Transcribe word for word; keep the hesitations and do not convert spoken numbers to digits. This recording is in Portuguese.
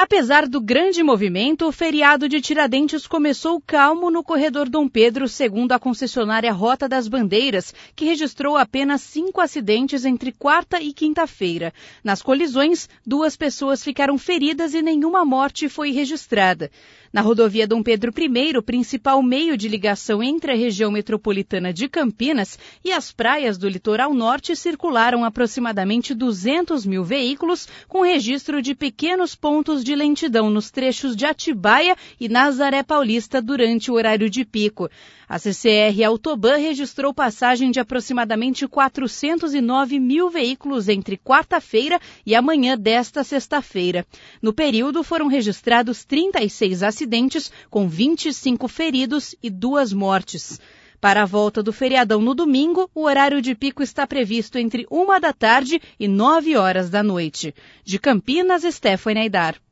Apesar do grande movimento, o feriado de Tiradentes começou calmo no corredor Dom Pedro, segundo a concessionária Rota das Bandeiras, que registrou apenas cinco acidentes entre quarta e quinta-feira. Nas colisões, duas pessoas ficaram feridas e nenhuma morte foi registrada. Na rodovia Dom Pedro I, principal meio de ligação entre a região metropolitana de Campinas e as praias do litoral norte, circularam aproximadamente duzentos mil veículos, com registro de pequenos pontos de lentidão nos trechos de Atibaia e Nazaré Paulista durante o horário de pico. A C C R Autoban registrou passagem de aproximadamente quatrocentos e nove mil veículos entre quarta-feira e amanhã desta sexta-feira. No período, foram registrados trinta e seis acidentes, com vinte e cinco feridos e duas mortes. Para a volta do feriadão no domingo, o horário de pico está previsto entre uma da tarde e nove horas da noite. De Campinas, Stephanie Aidar.